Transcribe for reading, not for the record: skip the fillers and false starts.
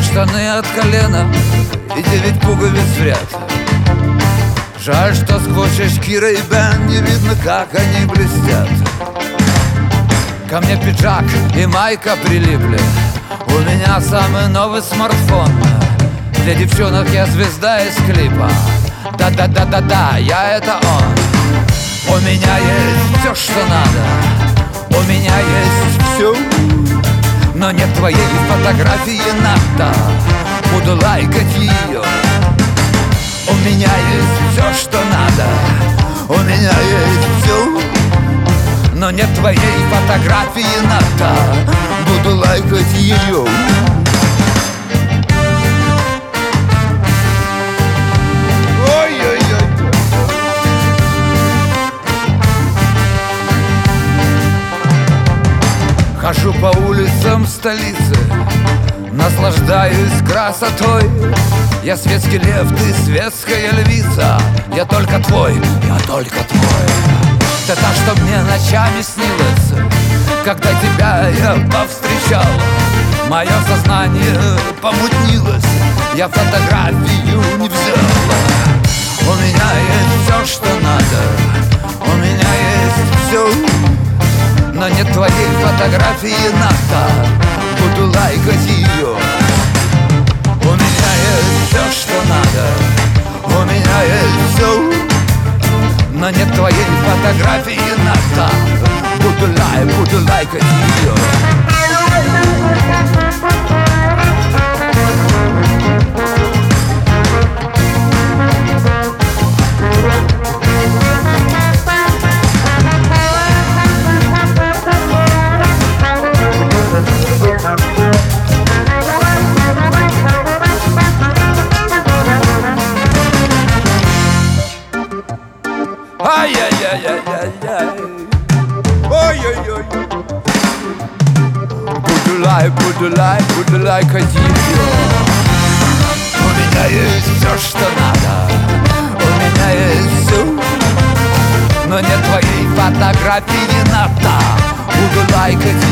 штаны от колена и 9 пуговиц в ряд. Жаль, что сквозь очки Ray-Ban не видно, как они блестят. Ко мне пиджак и майка прилипли, у меня самый новый смартфон. Для девчонок я звезда из клипа. Да-да-да-да-да, я это он. У меня есть все, что надо, у меня есть все, но нет твоей фотографии надо, буду лайкать ее. У меня есть все, что надо, у меня есть все, но нет твоей фотографии надо, буду лайкать ее. Хожу по улицам столицы, наслаждаюсь красотой. Я светский лев, ты светская львица. Я только твой, я только твой. Ты та, что мне ночами снилась, когда тебя я повстречал. Мое сознание помутнилось, я фотографию не взял. У меня есть все, что надо, у меня есть все, но нет твоей фотографии надо, буду лайкать ее. У меня есть все, что надо, у меня есть все, но нет твоей фотографии надо, буду лайкать ее. Ай-яй-яй-яй-яй-яй, ой-ой-ой. Буду лайкать ее. У меня есть все, что надо, у меня есть все, но нет твоей фотографии надо, буду лайкать